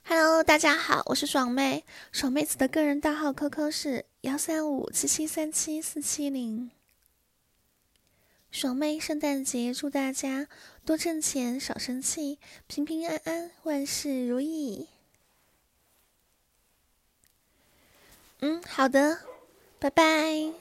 Hello，大家好，我是爽妹。爽妹子的个人大号 QQ 是13577374770。爽妹圣诞节祝大家多挣钱少生气，平平安安，万事如意。好的，拜拜。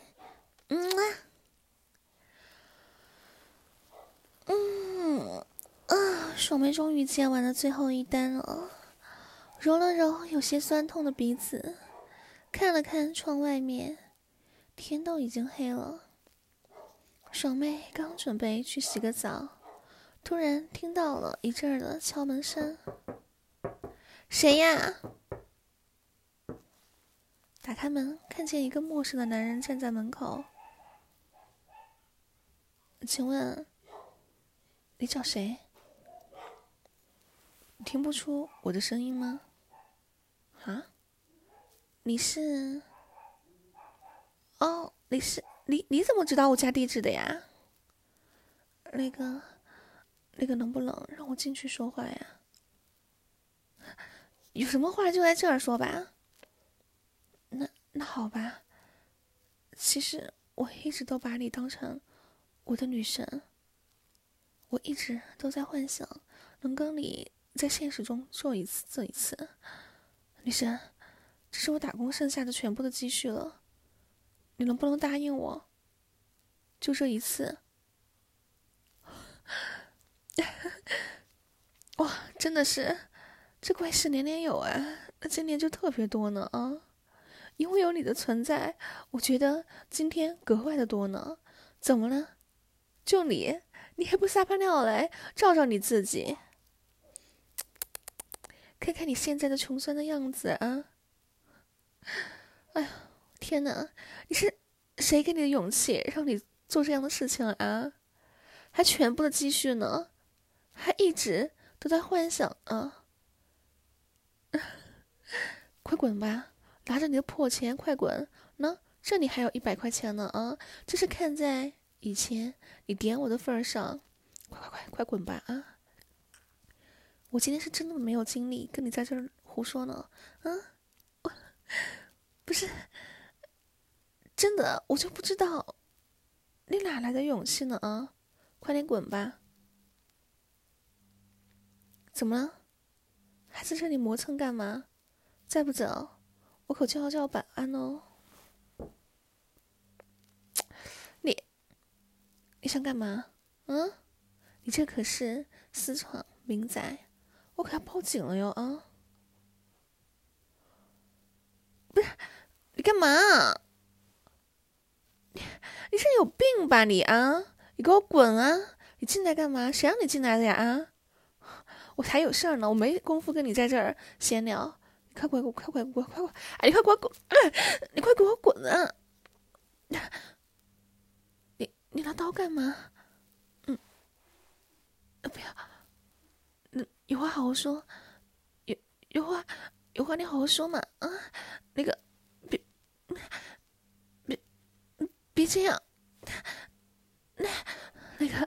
爽妹终于接完了最后一单了，揉了揉有些酸痛的鼻子，看了看窗外面，天都已经黑了。爽妹刚准备去洗个澡，突然听到了一阵的敲门声。谁呀？打开门，看见一个陌生的男人站在门口。请问你找谁？你听不出我的声音吗？啊？你是？哦，你怎么知道我家地址的呀？那个能不能让我进去说话呀？有什么话就在这儿说吧。那好吧。其实我一直都把你当成我的女神，我一直都在幻想能跟你在现实中做一次这一次。女神，这是我打工剩下的全部的积蓄了，你能不能答应我？就这一次。哇，真的是，这怪事年年有啊，那今年就特别多呢啊！因为有你的存在，我觉得今天格外的多呢。怎么了？就你还不撒泡尿来照照你自己？看看你现在的穷酸的样子啊！哎呀，天哪！你是谁给你的勇气让你做这样的事情啊？还全部的积蓄呢？还一直都在幻想啊！快滚吧！拿着你的破钱，快滚！那这里还有100块钱呢啊！这是看在以前你点我的份上，快滚吧啊！我今天是真的没有精力跟你在这儿胡说呢，不是真的，我就不知道你哪来的勇气呢啊！快点滚吧！怎么了？还在这里磨蹭干嘛？再不走，我可就要叫保安哦！你想干嘛？你这可是私闯民宅，我可要报警了哟啊！不是，你干嘛？你是有病吧你啊！你给我滚啊！你进来干嘛？谁让你进来的呀啊！我还有事儿呢，我没工夫跟你在这儿闲聊。快！哎，你快给我滚！你快给我滚啊！你拿刀干嘛？不要，有话好好说，有话你好好说嘛啊！那个，别这样，那个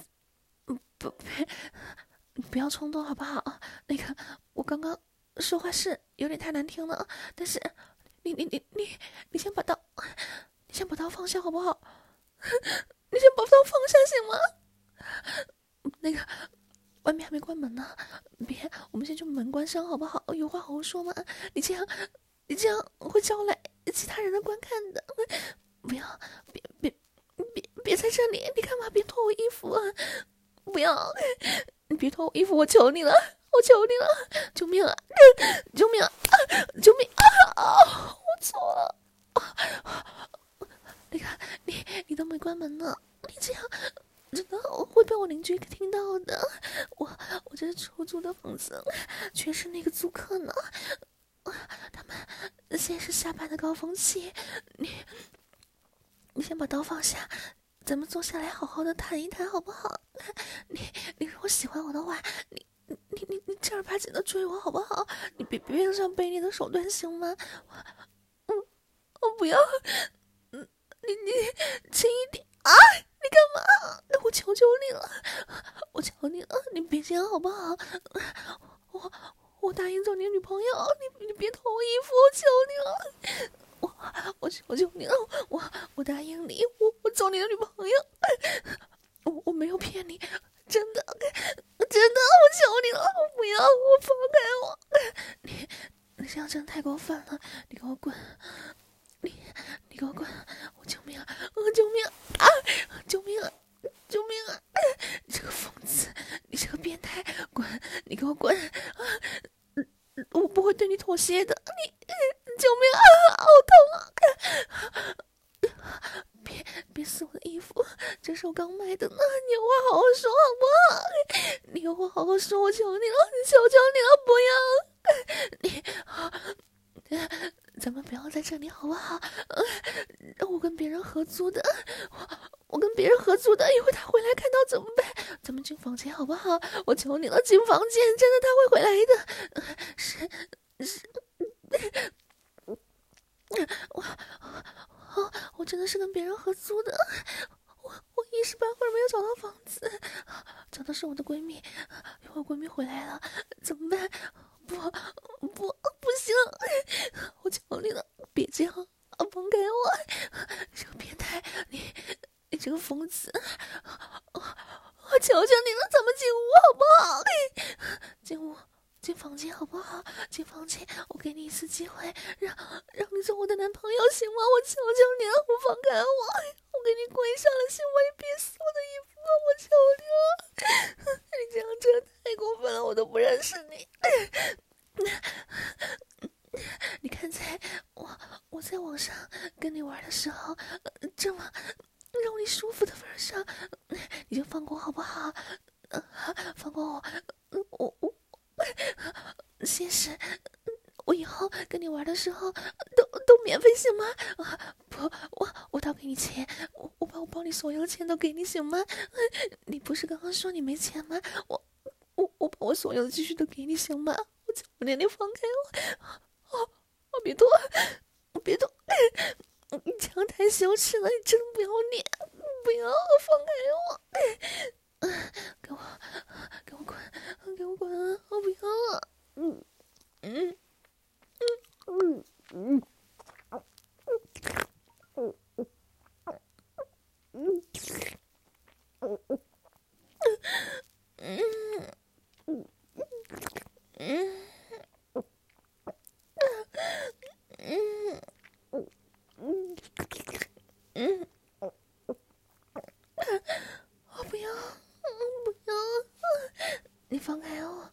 不要冲动好不好？那个我刚刚说话是有点太难听了，但是你先把刀放下好不好？你先把刀放下行吗？那个外面还没关门呢，我们先把门关上好不好？有话好好说嘛，你这样会招来其他人的观看的。不要，别在这里！你干嘛？别脱我衣服啊！不要，你别脱我衣服！我求你了，救命啊！救命啊！救命啊！我错了。那个，你都没关门呢，你这样真的会被我邻居听到的。我这是出租的房子，全是那个租客呢。他们现在是下班的高峰期，你先把刀放下，咱们坐下来好好的谈一谈好不好？你如果喜欢我的话，你正儿八经的追我好不好？你别上卑劣的手段行吗？我不要，你轻一点啊！你干嘛？我求你了，你别这样好不好？我我答应做你的女朋友，你别脱我衣服，我求你了，我求你了，我答应你，我做你的女朋友，我没有骗你，真的，我求你了，我不要，我放开我，你这样真的太过分了，你给我滚，你给我滚，我救命啊，救命啊，救命啊！救命啊！你这个疯子，你这个变态，滚！你给我滚！我不会对你妥协的。救命啊！好痛啊！别撕我的衣服，这是我刚买的呢。你有话好好说好不好？你有话好好说，我求你了，求你了，不要！咱们不要在这里好不好？我跟别人合租的，我跟别人合租的，一会他回来看到怎么办？咱们进房间好不好？我求你了，进房间，真的他会回来的。我真的是跟别人合租的，我一时半会儿没有找到房子，找的是我的闺蜜，一会儿闺蜜回来了怎么办？不行，我求你了，别这样，放开我！这个变态，你这个疯子，我求求你了，咱们进屋好不好？进屋，进房间好不好？进房间，我给你一次机会，让你做我的男朋友行吗？我求求你了，不放开我给你跪下了行吗？你别撕我的衣服了，我求你了！你这样真的太过分了，我都不认识你。你看在我在网上跟你玩的时候，这么让你舒服的份上，你就放过我好不好？放过我现实，我以后跟你玩的时候都免费行吗？不，我倒给你钱，我把你所有钱都给你行吗？你不是刚刚说你没钱吗？我把我所有的积蓄都给你行吗？我求你放开我别动，别动！你这样太羞耻了，你真不要脸！不要放开我！给我滚！给我滚！我不要了！我不要！不要！你放开我！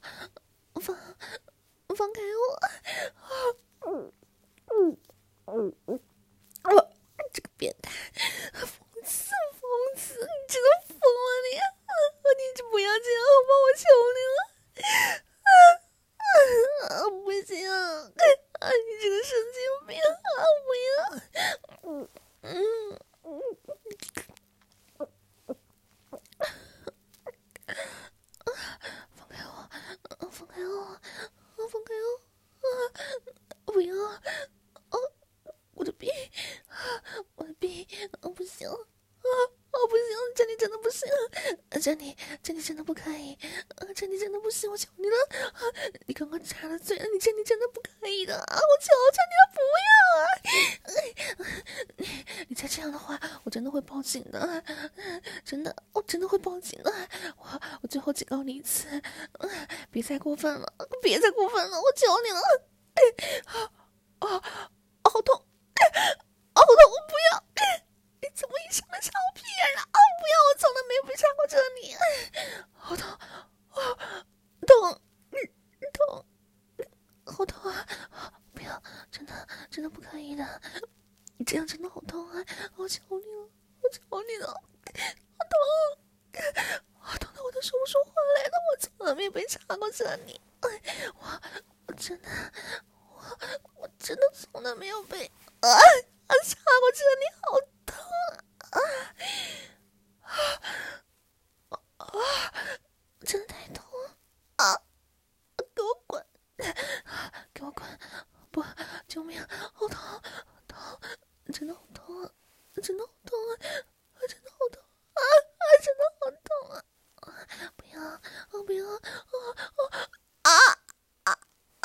放开我！这个变态，疯子，你真的疯了你！你就不要这样好吗？我求你了！不行！你这个神经病！不要！放开我！放开我！放开我！不要！我的臂，不行！不行！这里真的不行！这里真的不可以！这里真的不行！我求你了！你刚刚插了嘴了，你这里真的不可以的！我求求你了，不要！你再这样的话，我真的会报警的！真的，我真的会报警的！我最后警告你一次，别再过分了！我求你了！好痛！我不要！你怎么一上来插我屁眼了？不要！我从来没有被插过这里！好痛！好痛啊！不要！真的不可以的！你这样真的好痛啊！我求你了！好痛的我都说不出话来了！我从来没有被插过这里！我真的从来没有被插过这里，好痛真的太痛了！给我滚！不，救命！好痛！真的好痛啊！真的好痛！不要！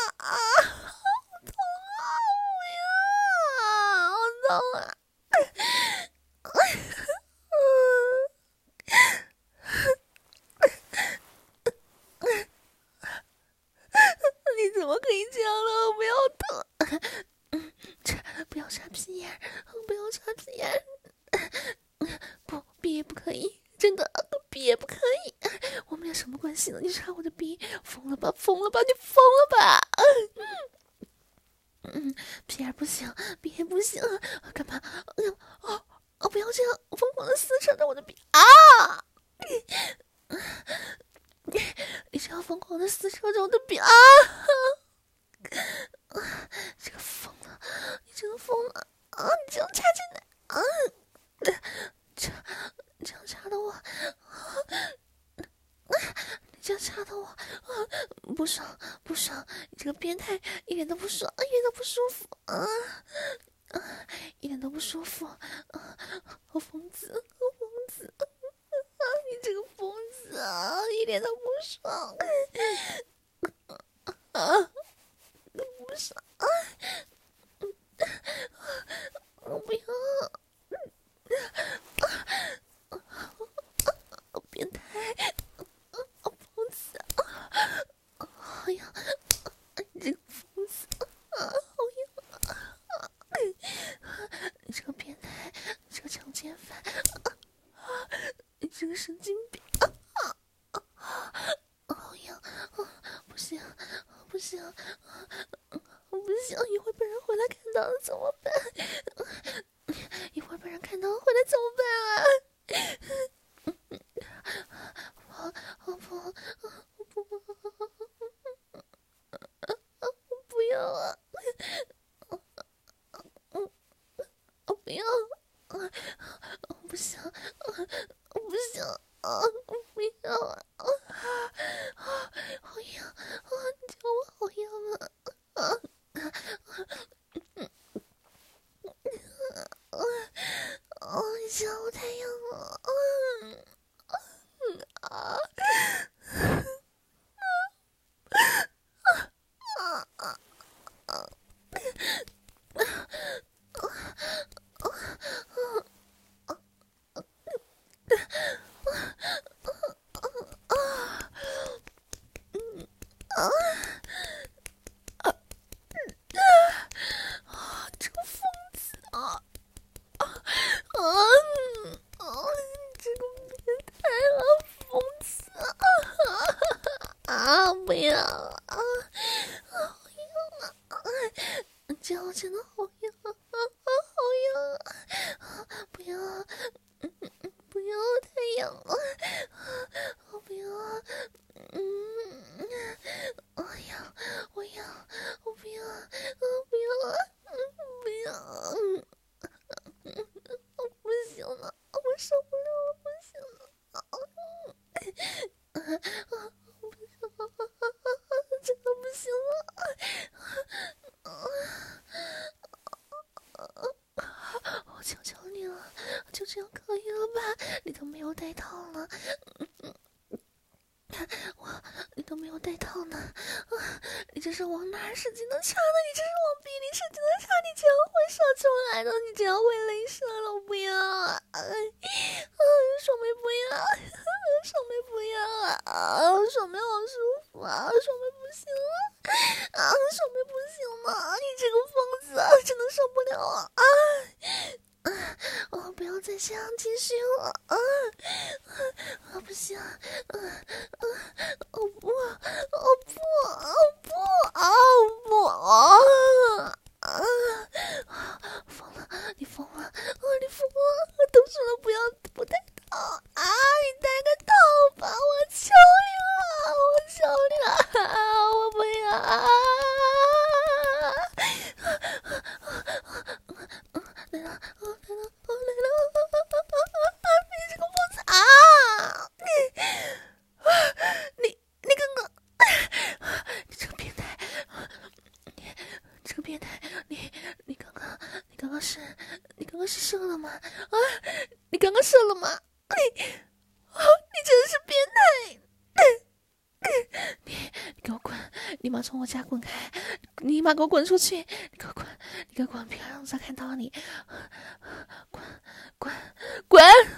怎么可以这样了？我不要疼！不要插屁眼，不要插屁眼！不，逼也不可以，真的，逼也不可以。我们俩什么关系呢？你插我的逼，疯了吧？疯了吧？你疯了吧？屁眼不行，逼也不行，干嘛？不要这样，疯狂的撕扯着我的逼啊！你这样疯狂的撕扯着我的逼啊！这个疯了，你这个疯了啊！你这样插进来啊！这样插的我，你这样插的我不爽不爽！你这个变态一点都不爽，一点都不舒服啊！一点都不舒服啊！我疯子，你这个疯子啊，一点都不爽不爽我不要！变态！疯子！哎呀，你这个疯子！好痒！你这个变态！你这个强奸犯！你这个神经病！好痒！不行！不行！不行！一会儿被人回来看到了怎么办？一会儿被人看到回来怎么办啊？不要啊！不要！不行！不行！不要啊！好痒！你叫我好痒啊！你叫我太痒了！这个疯子啊！这个变态啊，疯子不要好痒啊！这样真的好痒好痒不要不要太痒了不要我痒我不要不要不行了，我受不了了，不行了，真的不行了，我求求你了，就这样可以了吧？你都没有戴套了，你都没有戴套呢，你这是往哪儿使劲的插的？你这是往逼里使劲的插，你这样会射出来的，你这样会雷射了，我不要爽妹不要，爽妹不要爽妹好舒服爽妹不行了爽妹不行了，你这个疯子真的受不了不要再这样继续了不行疯了！你疯了！你疯了！都说了不戴套你戴个套吧！我求你了！我不要来了！你这个疯子你刚刚你这个变态！这个变态！你刚刚是射了吗？你刚刚射了吗？你真的是变态！你给我滚！立马从我家滚开！你立马给我滚出去！你给我滚！别让人家看到你！滚！